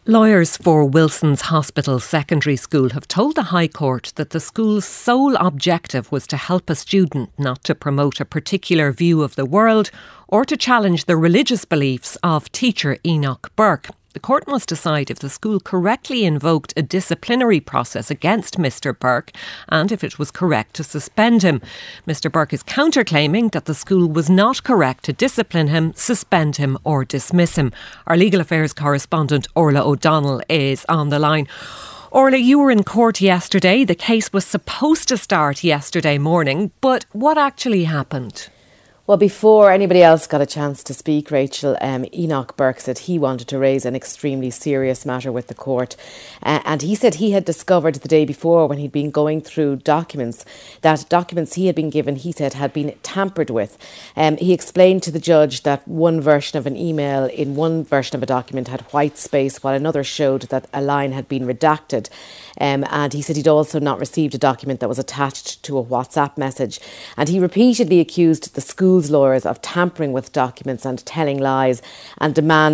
Lawyers for Wilson's Hospital Secondary School have told the High Court that the school's sole objective was to help a student, not to promote a particular view of the world or to challenge the religious beliefs of teacher Enoch Burke. The court must decide if the school correctly invoked a disciplinary process against Mr Burke and if it was correct to suspend him. Mr Burke is counterclaiming that the school was not correct to discipline him, suspend him or dismiss him. Our legal affairs correspondent Orla O'Donnell is on the line. Orla, you were in court yesterday. The case was supposed to start yesterday morning, but what actually happened? Well, before anybody else got a chance to speak, Rachel, Enoch Burke said he wanted to raise an extremely serious matter with the court. And he said he had discovered the day before, when he'd been going through documents, that documents he had been given, he said, had been tampered with. He explained to the judge that one version of an email in one version of a document had white space, while another showed that a line had been redacted. And he said he'd also not received a document that was attached to a WhatsApp message. And he repeatedly accused the school's lawyers of tampering with documents and telling lies, and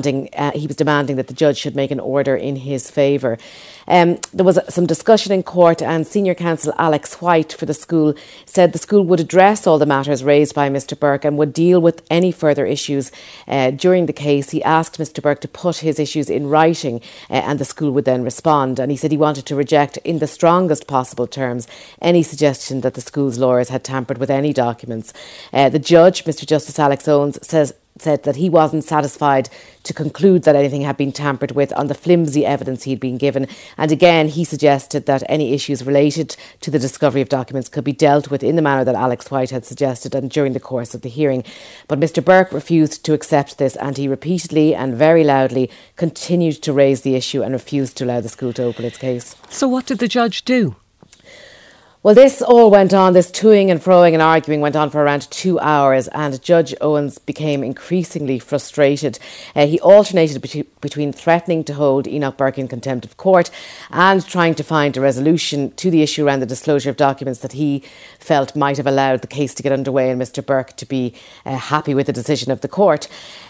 he was demanding that the judge should make an order in his favour. There was some discussion in court, and senior counsel Alex White for the school said the school would address all the matters raised by Mr Burke and would deal with any further issues during the case. He asked Mr Burke to put his issues in writing and the school would then respond. And he said he wanted to reject in the strongest possible terms any suggestion that the school's lawyers had tampered with any documents. The judge, Mr Justice Alex Owens, said that he wasn't satisfied to conclude that anything had been tampered with on the flimsy evidence he'd been given. And again, he suggested that any issues related to the discovery of documents could be dealt with in the manner that Alex White had suggested and during the course of the hearing. But Mr Burke refused to accept this, and he repeatedly and very loudly continued to raise the issue and refused to allow the school to open its case. So what did the judge do? Well, this all went on, this toing and froing and arguing went on for around 2 hours, and Judge Owens became increasingly frustrated. He alternated between threatening to hold Enoch Burke in contempt of court and trying to find a resolution to the issue around the disclosure of documents that he felt might have allowed the case to get underway and Mr Burke to be happy with the decision of the court.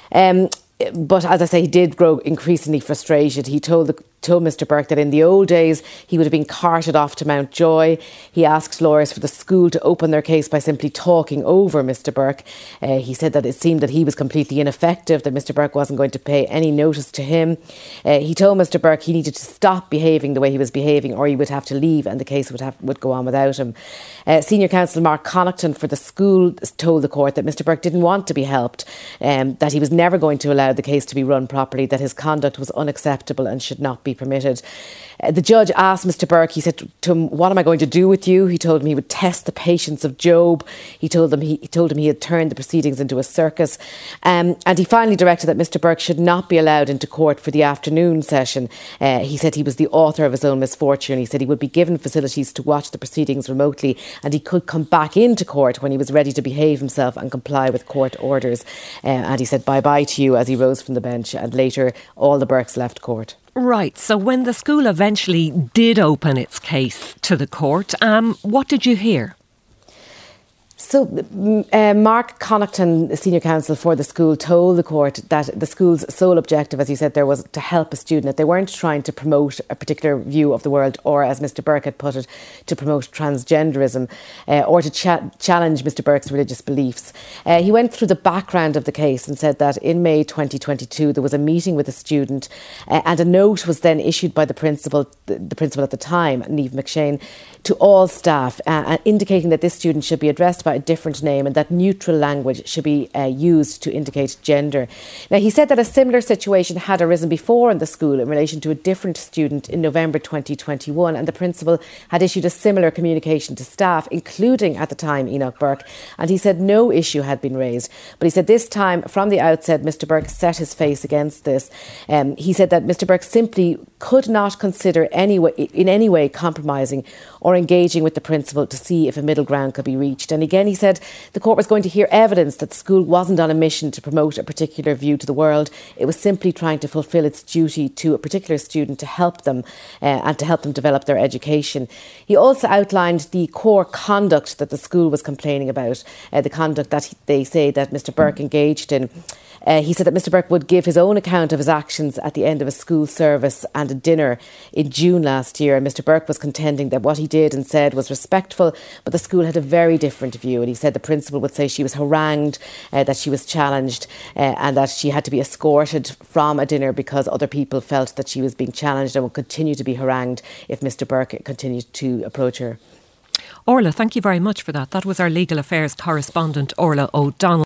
But as I say, he did grow increasingly frustrated. He told Mr Burke that in the old days he would have been carted off to Mountjoy. He asked lawyers for the school to open their case by simply talking over Mr Burke. He said that it seemed that he was completely ineffective, that Mr Burke wasn't going to pay any notice to him. He told Mr Burke he needed to stop behaving the way he was behaving or he would have to leave and the case would go on without him. Senior counsel Mark Connaughton for the school told the court that Mr Burke didn't want to be helped, that he was never going to allow the case to be run properly, that his conduct was unacceptable and should not be permitted. The judge asked Mr Burke, he said to him, "What am I going to do with you?" He told him he would test the patience of Job. He told him he had turned the proceedings into a circus. And he finally directed that Mr Burke should not be allowed into court for the afternoon session. He said he was the author of his own misfortune. He said he would be given facilities to watch the proceedings remotely and he could come back into court when he was ready to behave himself and comply with court orders. And he said bye-bye to you as he rose from the bench, and later all the Burkes left court. Right, so when the school eventually did open its case to the court, what did you hear? So Mark Connaughton, senior counsel for the school, told the court that the school's sole objective, as you said there, was to help a student, that they weren't trying to promote a particular view of the world or, as Mr Burke had put it, to promote transgenderism or to challenge Mr Burke's religious beliefs. He went through the background of the case and said that in May 2022 there was a meeting with a student and a note was then issued by the principal at the time, Niamh McShane, to all staff indicating that this student should be addressed by a different name and that neutral language should be used to indicate gender. Now, he said that a similar situation had arisen before in the school in relation to a different student in November 2021, and the principal had issued a similar communication to staff, including at the time Enoch Burke, and he said no issue had been raised. But he said this time, from the outset, Mr Burke set his face against this. He said that Mr Burke simply could not consider in any way compromising or engaging with the principal to see if a middle ground could be reached. And again, he said the court was going to hear evidence that the school wasn't on a mission to promote a particular view to the world. It was simply trying to fulfil its duty to a particular student to help them and to help them develop their education. He also outlined the core conduct that the school was complaining about, the conduct that they say that Mr Burke engaged in. He said that Mr Burke would give his own account of his actions at the end of a school service and a dinner in June last year. And Mr Burke was contending that what he did and said was respectful, but the school had a very different view. And he said the principal would say she was harangued, that she was challenged, and that she had to be escorted from a dinner because other people felt that she was being challenged and would continue to be harangued if Mr Burke continued to approach her. Orla, thank you very much for that. That was our legal affairs correspondent, Orla O'Donnell.